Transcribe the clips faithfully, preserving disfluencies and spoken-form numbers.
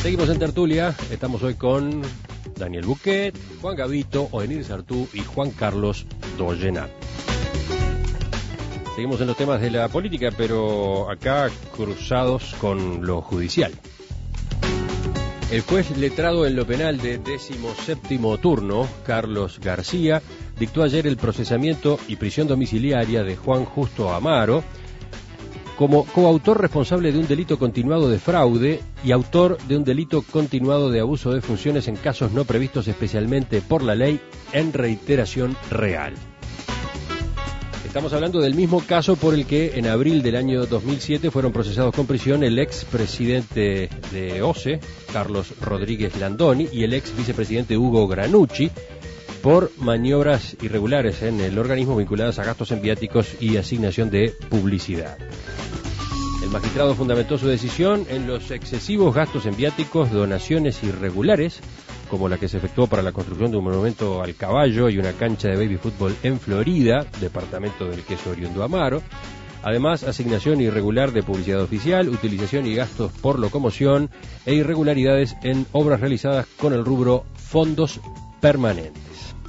Seguimos en tertulia, estamos hoy con Daniel Buquet, Juan Gavito, Oenir Sartú y Juan Carlos Dollenat. Seguimos en los temas de la política, pero acá cruzados con lo judicial. El juez letrado en lo penal de decimoséptimo turno, Carlos García, dictó ayer el procesamiento y prisión domiciliaria de Juan Justo Amaro como coautor responsable de un delito continuado de fraude y autor de un delito continuado de abuso de funciones en casos no previstos especialmente por la ley en reiteración real. Estamos hablando del mismo caso por el que en abril del año dos mil siete fueron procesados con prisión el ex presidente de O C E, Carlos Rodríguez Landoni, y el ex vicepresidente Hugo Granucci, por maniobras irregulares en el organismo vinculadas a gastos en viáticos y asignación de publicidad. El magistrado fundamentó su decisión en los excesivos gastos en viáticos, donaciones irregulares, como la que se efectuó para la construcción de un monumento al caballo y una cancha de baby fútbol en Florida, departamento del queso oriundo Amaro. Además, asignación irregular de publicidad oficial, utilización y gastos por locomoción e irregularidades en obras realizadas con el rubro fondos permanentes.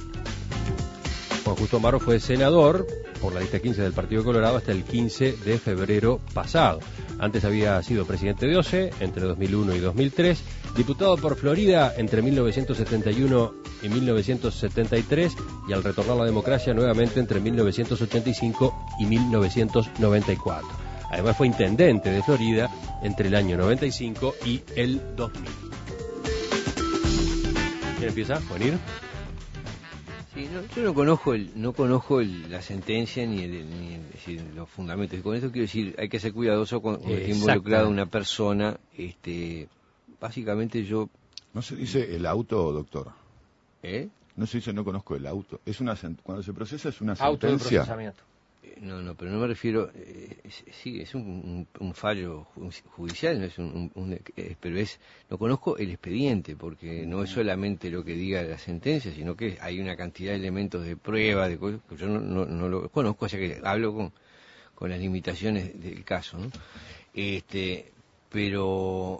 Juan Justo Amaro fue senador por la lista quince del Partido Colorado hasta el quince de febrero pasado. Antes había sido presidente de O C E entre dos mil uno y dos mil tres, diputado por Florida entre mil novecientos setenta y uno y mil novecientos setenta y tres y al retornar a la democracia nuevamente entre mil novecientos ochenta y cinco y mil novecientos noventa y cuatro. Además fue intendente de Florida entre el año noventa y cinco y el dos mil. ¿Quién empieza? ¿Juanir? Sí, no, yo no conozco el, no conozco el, la sentencia ni, el, ni el, decir, los fundamentos. Y con esto quiero decir, hay que ser cuidadoso cuando está involucrada una persona. Este, básicamente yo. No se dice el auto, doctor. ¿Eh? No se dice no conozco el auto. Es una cuando se procesa es una auto sentencia. De procesamiento. Eh, no, no, pero no me refiero. Eh, es, sí, es un, un, un fallo judicial, no es un, un, un eh, pero es. No conozco el expediente porque no es solamente lo que diga la sentencia, sino que hay una cantidad de elementos de prueba, de cosas que yo no, no, no lo conozco, o sea que hablo con, con las limitaciones del caso, ¿no? Este, pero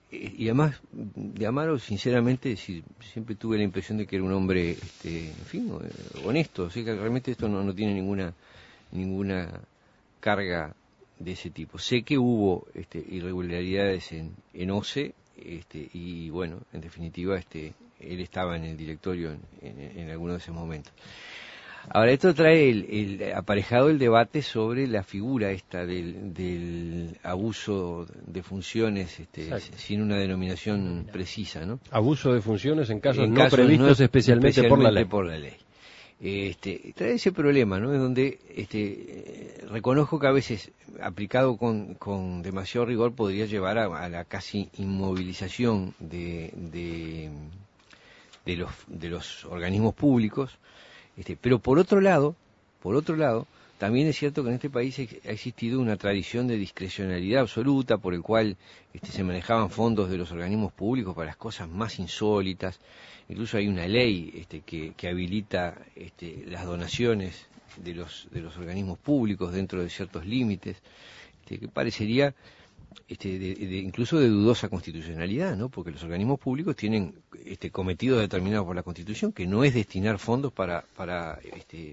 y además de Amaro, sinceramente, sí, siempre tuve la impresión de que era un hombre, este, en fin, honesto, o sea que realmente esto no, no tiene ninguna ninguna carga de ese tipo. Sé que hubo este, irregularidades en, en O C E, este, y bueno, en definitiva, este, él estaba en el directorio en, en, en alguno de esos momentos. Ahora, esto trae el, el aparejado el debate sobre la figura esta del, del abuso de funciones, este, sin una denominación precisa, ¿no? Abuso de funciones en casos en no casos previstos no, especialmente, especialmente por la ley. Por la ley. Este, trae ese problema, ¿no? En donde este, reconozco que a veces, aplicado con, con demasiado rigor, podría llevar a, a la casi inmovilización de, de, de, los, de los organismos públicos. Este, pero por otro lado, por otro lado, también es cierto que en este país ha existido una tradición de discrecionalidad absoluta por el cual este, se manejaban fondos de los organismos públicos para las cosas más insólitas. Incluso hay una ley este, que, que habilita este, las donaciones de los de los organismos públicos dentro de ciertos límites, este, que parecería este, de, de, incluso de dudosa constitucionalidad, ¿no? Porque los organismos públicos tienen este, cometidos determinados por la Constitución, que no es destinar fondos para para este,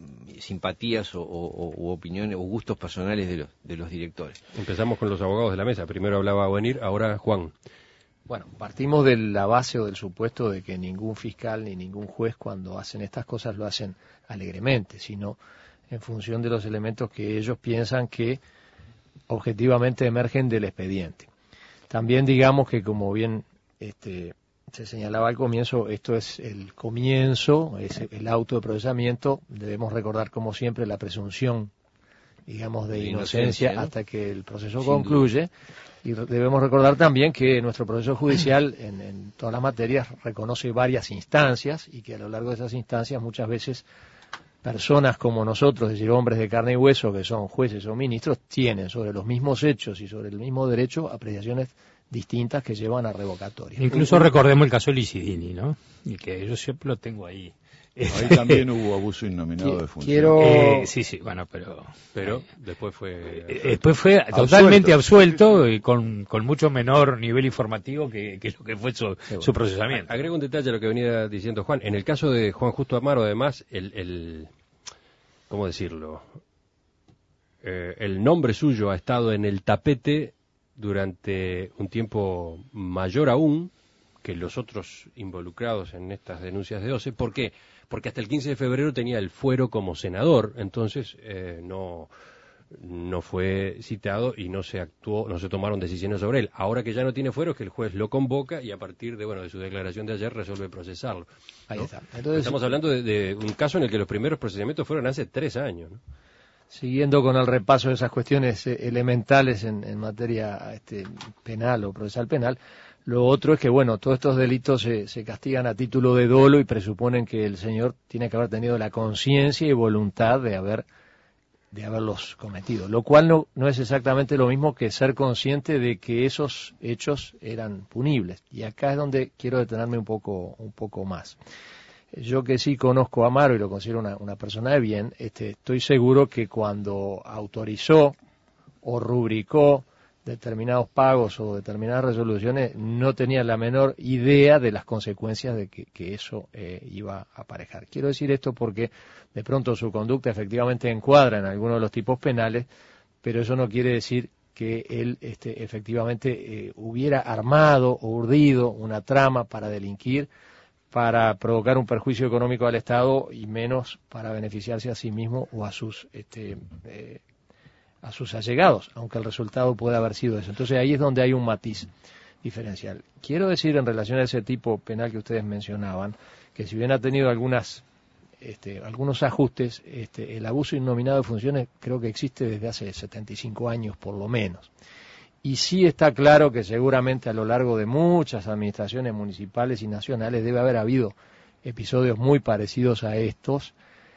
simpatías o, o, o opiniones o gustos personales de los de los directores. Empezamos con los abogados de la mesa. Primero hablaba Oenir, ahora Juan. Bueno, partimos de la base o del supuesto de que ningún fiscal ni ningún juez cuando hacen estas cosas lo hacen alegremente, sino en función de los elementos que ellos piensan que objetivamente emergen del expediente. También digamos que, como bien este, se señalaba al comienzo, esto es el comienzo, es el auto de procesamiento. Debemos recordar, como siempre, la presunción, digamos, de, de inocencia, inocencia, ¿no? Hasta que el proceso Sin concluye. Duda. Y debemos recordar también que nuestro proceso judicial en, en todas las materias reconoce varias instancias y que a lo largo de esas instancias muchas veces personas como nosotros, es decir, hombres de carne y hueso que son jueces o ministros, tienen sobre los mismos hechos y sobre el mismo derecho apreciaciones distintas que llevan a revocatoria. Incluso recordemos el caso de Licidini, ¿no? Y que yo siempre lo tengo ahí Ahí también hubo abuso innominado de función. Quiero... Eh, sí, sí, bueno, pero... Pero eh, después fue... Eh, después fue absuelto. Totalmente absuelto y con, con mucho menor nivel informativo que, que lo que fue su, bueno. su procesamiento. Agrego un detalle a lo que venía diciendo Juan. En el caso de Juan Justo Amaro, además, el... el ¿cómo decirlo? Eh, el nombre suyo ha estado en el tapete durante un tiempo mayor aún que los otros involucrados en estas denuncias de OCE. ¿Por qué? Porque hasta el quince de febrero tenía el fuero como senador, entonces eh, no no fue citado y no se actuó, no se tomaron decisiones sobre él. Ahora que ya no tiene fuero, es que el juez lo convoca y a partir de bueno de su declaración de ayer resuelve procesarlo, ¿no? Ahí está. Entonces, estamos hablando de, de un caso en el que los primeros procesamientos fueron hace tres años, ¿no? Siguiendo con el repaso de esas cuestiones eh, elementales en, en materia este, penal o procesal penal, lo otro es que, bueno, todos estos delitos se, se castigan a título de dolo y presuponen que el señor tiene que haber tenido la conciencia y voluntad de haber de haberlos cometido, lo cual no, no es exactamente lo mismo que ser consciente de que esos hechos eran punibles. Y acá es donde quiero detenerme un poco, un poco más. Yo que sí conozco a Amaro y lo considero una, una persona de bien, este, estoy seguro que cuando autorizó o rubricó determinados pagos o determinadas resoluciones no tenía la menor idea de las consecuencias de que, que eso eh, iba a aparejar. Quiero decir esto porque de pronto su conducta efectivamente encuadra en algunos de los tipos penales, pero eso no quiere decir que él este, efectivamente eh, hubiera armado o urdido una trama para delinquir, para provocar un perjuicio económico al Estado y menos para beneficiarse a sí mismo o a sus este, eh, a sus allegados, aunque el resultado pueda haber sido eso. Entonces ahí es donde hay un matiz diferencial. Quiero decir en relación a ese tipo penal que ustedes mencionaban, que si bien ha tenido algunas este, algunos ajustes, este, el abuso innominado de funciones creo que existe desde hace setenta y cinco años por lo menos. Y sí está claro que seguramente a lo largo de muchas administraciones municipales y nacionales debe haber habido episodios muy parecidos a estos,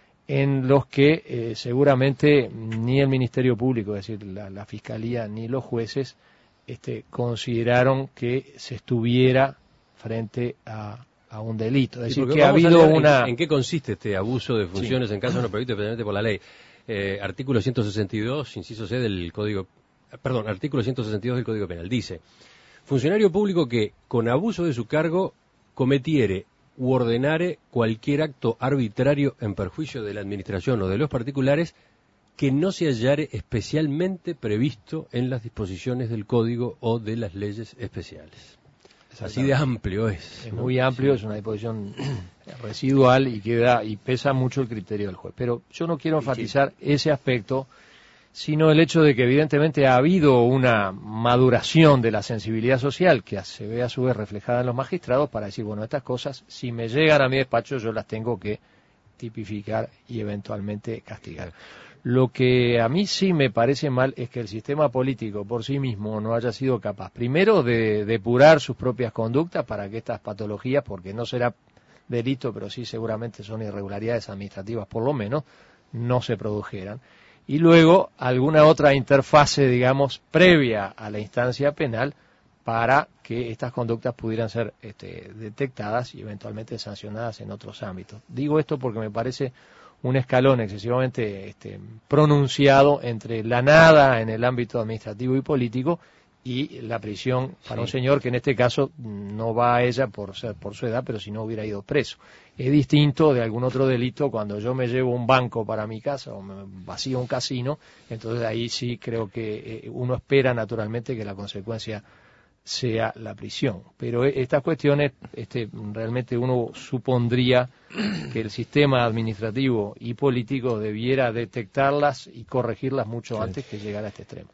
en los que eh, seguramente ni el Ministerio Público, es decir, la, la Fiscalía, ni los jueces este, consideraron que se estuviera frente a, a un delito. Es decir, que ha habido una... En, ¿En qué consiste este abuso de funciones sí. en caso no previsto especialmente por la ley? Eh, artículo ciento sesenta y dos, inciso C del Código... Perdón, artículo ciento sesenta y dos del Código Penal. Dice, funcionario público que, con abuso de su cargo, cometiere u ordenare cualquier acto arbitrario en perjuicio de la administración o de los particulares que no se hallare especialmente previsto en las disposiciones del Código o de las leyes especiales. Así de amplio es. Es ¿no? muy amplio, sí. Es una disposición residual y queda y pesa mucho el criterio del juez. Pero yo no quiero enfatizar ese aspecto, sino el hecho de que evidentemente ha habido una maduración de la sensibilidad social que se ve a su vez reflejada en los magistrados para decir, bueno, estas cosas, si me llegan a mi despacho, yo las tengo que tipificar y eventualmente castigar. Lo que a mí sí me parece mal es que el sistema político por sí mismo no haya sido capaz, primero, de depurar sus propias conductas para que estas patologías, porque no será delito, pero sí seguramente son irregularidades administrativas por lo menos, no se produjeran. Y luego alguna otra interfase, digamos, previa a la instancia penal para que estas conductas pudieran ser este, detectadas y eventualmente sancionadas en otros ámbitos. Digo esto porque me parece un escalón excesivamente este, pronunciado entre la nada en el ámbito administrativo y político y la prisión para sí. un señor que en este caso no va a ella por ser por su edad, pero si no hubiera ido preso. Es distinto de algún otro delito cuando yo me llevo un banco para mi casa o me vacío un casino, entonces ahí sí creo que uno espera naturalmente que la consecuencia sea la prisión. Pero estas cuestiones este, realmente uno supondría que el sistema administrativo y político debiera detectarlas y corregirlas mucho sí. antes que llegar a este extremo.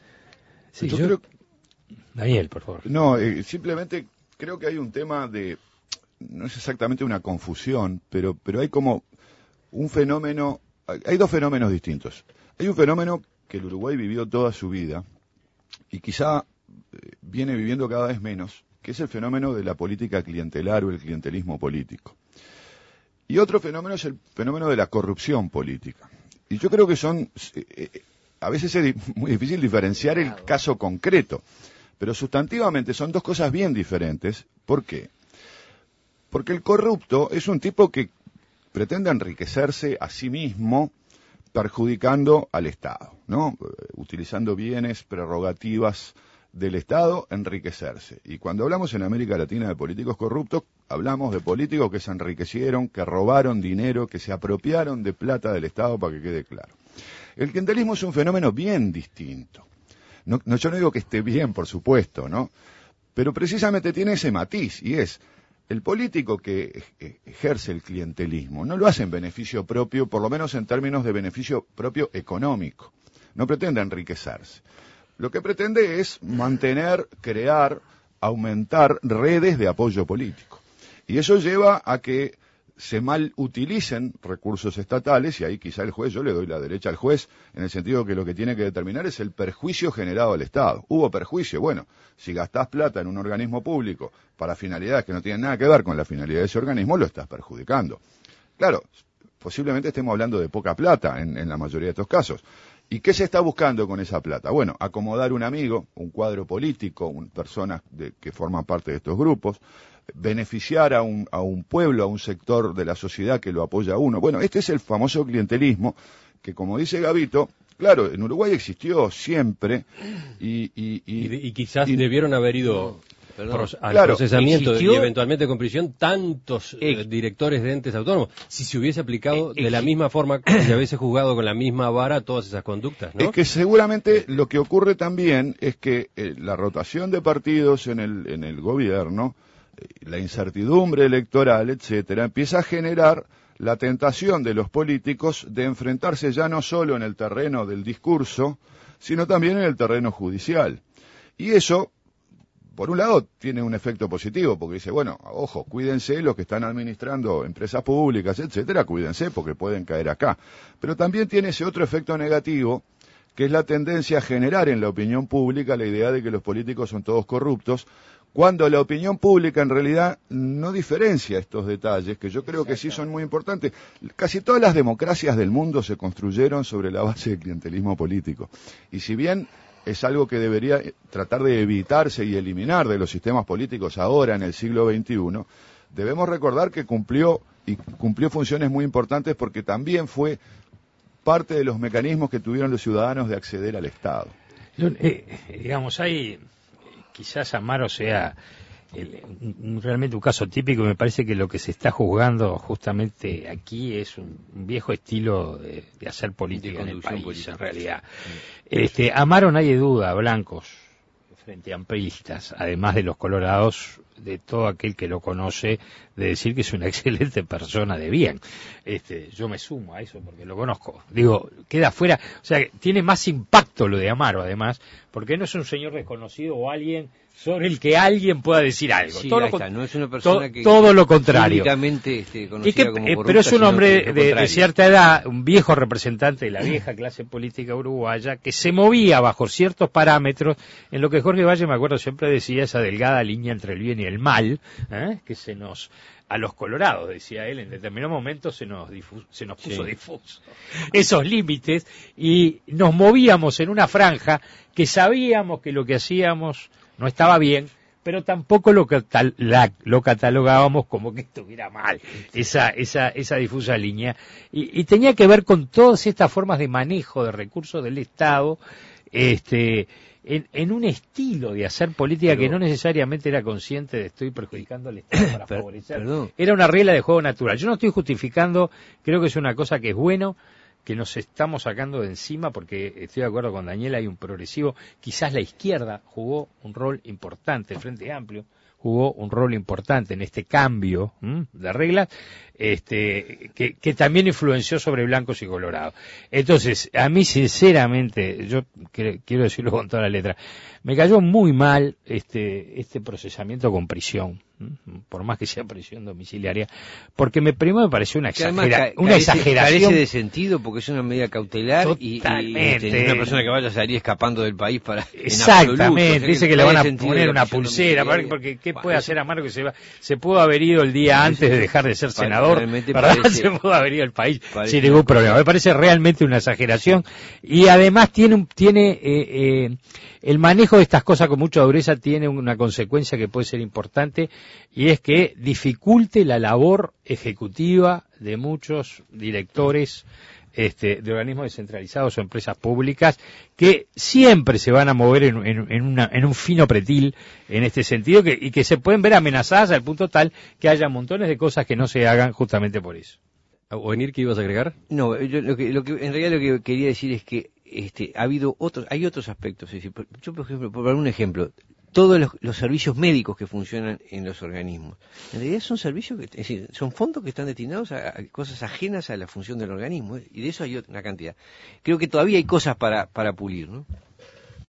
Sí, yo, yo creo... Daniel, por favor. No, eh, simplemente creo que hay un tema de, no es exactamente una confusión, pero, pero hay como un fenómeno, hay dos fenómenos distintos. Hay un fenómeno que el Uruguay vivió toda su vida y quizá eh, viene viviendo cada vez menos, que es el fenómeno de la política clientelar o el clientelismo político. Y otro fenómeno es el fenómeno de la corrupción política. Y yo creo que son... Eh, a veces es muy difícil diferenciar el caso concreto, pero sustantivamente son dos cosas bien diferentes. ¿Por qué? Porque el corrupto es un tipo que pretende enriquecerse a sí mismo perjudicando al Estado, ¿no? Utilizando bienes, prerrogativas del Estado, enriquecerse. Y cuando hablamos en América Latina de políticos corruptos, hablamos de políticos que se enriquecieron, que robaron dinero, que se apropiaron de plata del Estado, para que quede claro. El clientelismo es un fenómeno bien distinto. No, no, yo no digo que esté bien, por supuesto, ¿no? Pero precisamente tiene ese matiz, y es el político que ejerce el clientelismo no lo hace en beneficio propio, por lo menos en términos de beneficio propio económico. No pretende enriquecerse. Lo que pretende es mantener, crear, aumentar redes de apoyo político. Y eso lleva a que se mal utilicen recursos estatales, y ahí quizá el juez, yo le doy la derecha al juez, en el sentido que lo que tiene que determinar es el perjuicio generado al Estado. Hubo perjuicio, bueno, si gastás plata en un organismo público para finalidades que no tienen nada que ver con la finalidad de ese organismo, lo estás perjudicando. Claro, posiblemente estemos hablando de poca plata en, en la mayoría de estos casos. ¿Y qué se está buscando con esa plata? Bueno, acomodar un amigo, un cuadro político, un, personas de, que forman parte de estos grupos, beneficiar a un, a un pueblo, a un sector de la sociedad que lo apoya a uno. Bueno, este es el famoso clientelismo que, como dice Gabito, claro, en Uruguay existió siempre y... Y, y, y, y quizás y, debieron haber ido... Perdón, al claro, procesamiento existió, y eventualmente con prisión tantos eh, directores de entes autónomos, si se hubiese aplicado eh, de la misma forma, si hubiese juzgado con la misma vara todas esas conductas, ¿no? Es que seguramente lo que ocurre también es que eh, la rotación de partidos en el, en el gobierno, eh, la incertidumbre electoral, etcétera, empieza a generar la tentación de los políticos de enfrentarse ya no solo en el terreno del discurso, sino también en el terreno judicial. Y eso, por un lado, tiene un efecto positivo, porque dice, bueno, ojo, cuídense los que están administrando empresas públicas, etcétera, cuídense porque pueden caer acá. Pero también tiene ese otro efecto negativo, que es la tendencia a generar en la opinión pública la idea de que los políticos son todos corruptos, cuando la opinión pública en realidad no diferencia estos detalles, que yo creo que sí son muy importantes. Casi todas las democracias del mundo se construyeron sobre la base del clientelismo político. Y si bien es algo que debería tratar de evitarse y eliminar de los sistemas políticos ahora en el siglo veintiuno, debemos recordar que cumplió y cumplió funciones muy importantes porque también fue parte de los mecanismos que tuvieron los ciudadanos de acceder al Estado. Eh, digamos, hay, quizás Amaro sea el, un, realmente un caso típico. Me parece que lo que se está juzgando justamente aquí es un, un viejo estilo de, de hacer política de en el país, política. En realidad. Sí. Este, Amaro, nadie duda, blancos frente a amplistas, además de los colorados, de todo aquel que lo conoce, de decir que es una excelente persona de bien. Este, yo me sumo a eso porque lo conozco. Digo, queda fuera, o sea, tiene más impacto lo de Amaro, además, porque no es un señor desconocido o alguien sobre el que alguien pueda decir algo. Sí, todo, lo, está, no es una persona to, que, todo lo contrario. Este, y que, como corrupta, pero es un hombre de, de cierta edad, un viejo representante de la vieja clase política uruguaya, que se movía bajo ciertos parámetros en lo que Jorge Valle, me acuerdo, siempre decía, esa delgada línea entre el bien y el mal, ¿eh? Que se nos... a los colorados, decía él, en determinado momento se nos, difu- se nos puso sí. difuso esos límites y nos movíamos en una franja que sabíamos que lo que hacíamos no estaba bien, pero tampoco lo, catal- la, lo catalogábamos como que estuviera mal, esa, esa, esa difusa línea. Y, y tenía que ver con todas estas formas de manejo de recursos del Estado, este... En, en un estilo de hacer política pero, que no necesariamente era consciente de estoy perjudicando al Estado para per, favorecer. Perdón. Era una regla de juego natural. Yo no estoy justificando, creo que es una cosa que es bueno, que nos estamos sacando de encima, porque estoy de acuerdo con Daniel, hay un progresivo. Quizás la izquierda jugó un rol importante, el Frente Amplio jugó un rol importante en este cambio ¿m? de reglas, este, que, que también influenció sobre blancos y colorados. Entonces, a mí sinceramente, yo que, quiero decirlo con toda la letra, me cayó muy mal este, este procesamiento con prisión, ¿m? por más que sea prisión domiciliaria, porque me primero me pareció una, exagera, ca- una carece, exageración. Carece de sentido porque es una medida cautelar y, y, y una persona que vaya a salir escapando del país para... Exactamente, absoluto, dice o sea, que, que le van a poner una pulsera, porque ¿qué puede hacer Amaro que se va? Se pudo haber ido el día antes de dejar de ser senador, ¿verdad? Parece, se pudo haber ido al país sin ningún problema. Me parece realmente una exageración y además tiene, tiene eh, eh, el manejo de estas cosas con mucha dureza tiene una consecuencia que puede ser importante, y es que dificulte la labor ejecutiva de muchos directores Este, de organismos descentralizados o empresas públicas que siempre se van a mover en, en, en, una, en un fino pretil en este sentido, que, y que se pueden ver amenazadas al punto tal que haya montones de cosas que no se hagan justamente por eso. ¿Ovenir, qué ibas a agregar? No, yo, lo que, lo que, en realidad lo que quería decir es que este, ha habido otros, hay otros aspectos. Es decir, por, yo, por ejemplo, por dar un ejemplo, todos los, los servicios médicos que funcionan en los organismos, en realidad son servicios, que, es decir, son fondos que están destinados a, a cosas ajenas a la función del organismo, ¿eh? Y de eso hay una cantidad. Creo que todavía hay cosas para, para pulir, ¿no?